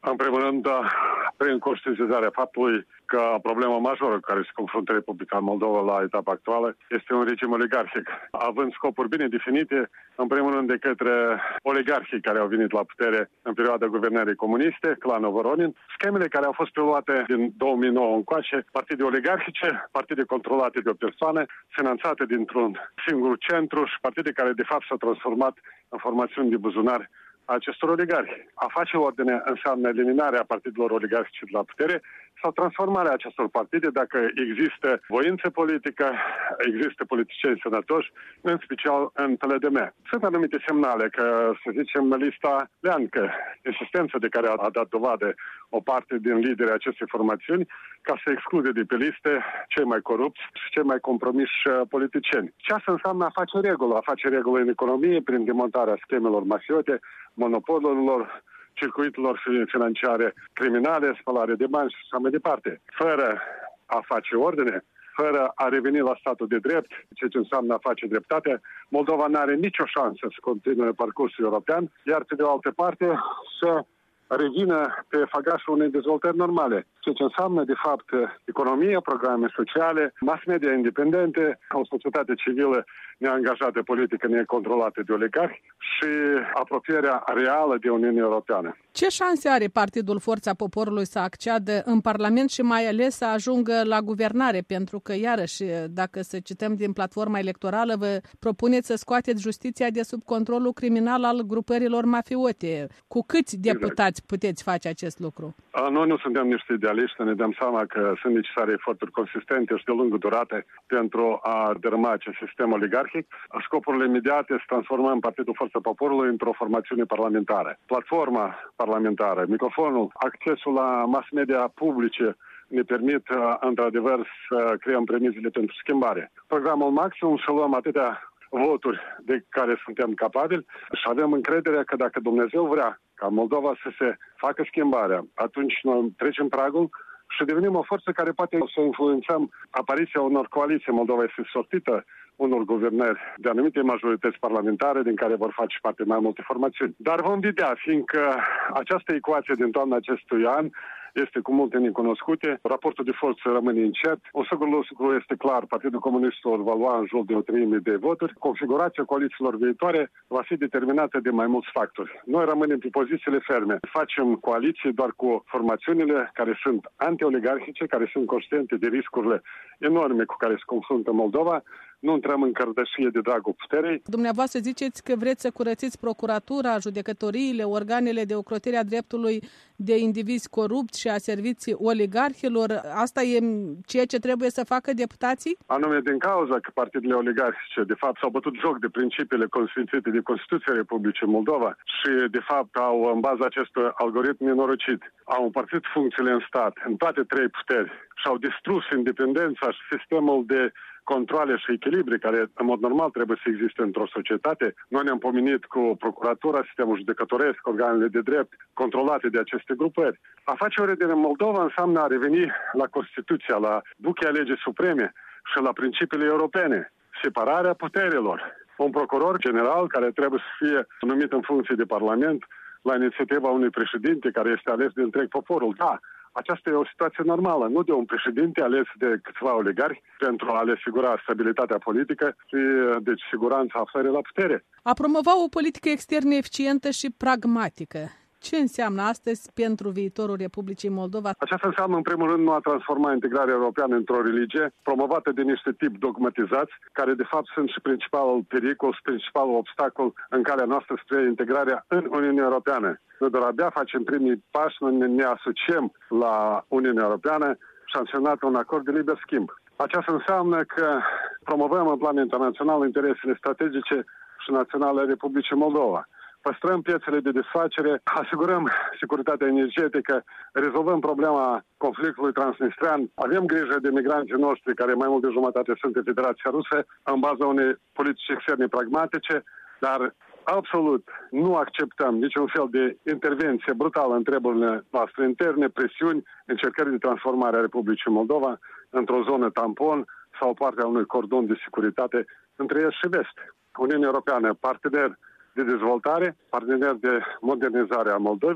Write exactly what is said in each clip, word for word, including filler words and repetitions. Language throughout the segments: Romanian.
În primul rând, prin conștientizarea faptului că problema majoră cu care se confruntă Republica Moldova la etapa actuală este un regim oligarhic, având scopuri bine definite, în primul rând de către oligarhii care au venit la putere în perioada guvernării comuniste, clanul Voronin, schemele care au fost preluate din două mii nouă încoace, partide oligarhice, partide controlate de o persoană, finanțate dintr-un singur centru și partide care de fapt s-au transformat în formațiuni de buzunar a acestor oligarhi. A face ordine înseamnă eliminarea partidelor oligarhice de la putere sau transformarea acestor partide dacă există voință politică, există politicieni sănătoși, în special în P L D M. Sunt anumite semnale că, să zicem, lista leancă, insistența de care a dat dovadă o parte din liderii acestei formațiuni, ca să exclude de pe liste cei mai corupți și cei mai compromiși politicieni. Ce asta înseamnă a face regulă? A face regulă în economie prin demontarea schemelor mafiote, monopolurilor, circuitelor financiare criminale, spălare de bani și așa mai departe. Fără a face ordine, fără a reveni la statul de drept, ceea ce înseamnă a face dreptate, Moldova nu are nicio șansă să continue parcursul european, iar pe de o altă parte să revină pe făgașul unei dezvoltări normale. Ceea ce înseamnă, de fapt, economie, programe sociale, mass media independente, o societate civilă neangajată politică, necontrolată de oligarhi și apropierea reală de Uniunea Europeană. Ce șanse are Partidul Forța Poporului să acceadă în Parlament și mai ales să ajungă la guvernare? Pentru că, iarăși, dacă să cităm din platforma electorală, vă propuneți să scoateți justiția de sub controlul criminal al grupărilor mafiote. Cu câți deputați exact puteți face acest lucru? Noi nu suntem niște idealiști, ne dăm seama că sunt necesare eforturi consistente și de lungă durată pentru a dărâma acest sistem oligarhic. Scopurile imediate să transformăm Partidul Forța Poporului într-o formațiune parlamentară. Platforma parlamentară, microfonul, accesul la mass media publice ne permit, într-adevăr, să creăm premisele pentru schimbare. Programul maximum să luăm atâtea voturi de care suntem capabili și avem încredere că dacă Dumnezeu vrea ca Moldova să se facă schimbarea, atunci noi trecem pragul și devenim o forță care poate să influențăm apariția unor coaliții. Moldova este sortită unor guvernări de anumite majorități parlamentare din care vor face parte mai multe formațiuni. Dar vom vedea, fiindcă această ecuație din toamna acestui an este cu multe necunoscute, raportul de forță rămâne incert. Un singur lucru este clar, Partidul Comunistilor va lua în jur de o treime de voturi. Configurația coalițiilor viitoare va fi determinată de mai mulți factori. Noi rămânem pe pozițiile ferme. Facem coaliții doar cu formațiunile care sunt anti-oligarhice, care sunt conștiente de riscurile enorme cu care se confruntă Moldova. Nu intrăm în cărdășie de dragul puterii. Dumneavoastră ziceți că vreți să curățiți procuratura, judecătoriile, organele de ocrotire a dreptului de indivizi corupți și a serviții oligarhilor. Asta e ceea ce trebuie să facă deputații? Anume din cauza că partidele oligarhice, de fapt, s-au bătut joc de principiile consfințite de Constituția Republicii Moldova și, de fapt, au, în baza acestui algoritm nenorocit, au împărțit funcțiile în stat, în toate trei puteri și au distrus independența și sistemul de controale și echilibre care, în mod normal, trebuie să existe într-o societate. Noi ne-am pomenit cu procuratura, sistemul judecătoresc, organele de drept controlate de aceste grupări. A face o redere în Moldova înseamnă a reveni la Constituția, la buchea legii supreme și la principiile europene. Separarea puterilor. Un procuror general care trebuie să fie numit în funcție de Parlament la inițiativa unui președinte care este ales de întreg poporul. Da, aceasta e o situație normală, nu de un președinte ales de câțiva oligarhi pentru a le asigura stabilitatea politică și, deci, siguranța aflării la putere. A promova o politică externă eficientă și pragmatică. Ce înseamnă astăzi pentru viitorul Republicii Moldova? Aceasta înseamnă, în primul rând, nu a transforma integrarea europeană într-o religie promovată de niște tipi dogmatizați, care de fapt sunt și principalul pericol și principalul obstacol în calea noastră spre integrarea în Uniunea Europeană. Noi doar abia facem primii pași, noi ne asociem la Uniunea Europeană și am semnat un acord de liber schimb. Aceasta înseamnă că promovăm în plan internațional interesele strategice și naționale ale Republicii Moldova. Păstrăm piețele de desfacere, asigurăm securitatea energetică, rezolvăm problema conflictului transnistrean, avem grijă de migranții noștri, care mai mult de jumătate sunt în Federația Rusă, în baza unei politici externe pragmatice, dar absolut nu acceptăm niciun fel de intervenție brutală în treburile noastre interne, presiuni, încercări de transformare a Republicii Moldova într-o zonă tampon sau partea unui cordon de securitate între est și vest. Uniunea Europeană, partener de dezvoltare, partener de modernizare a Moldovei,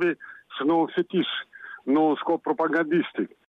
și nu un fetiș, nu un scop propagandistic.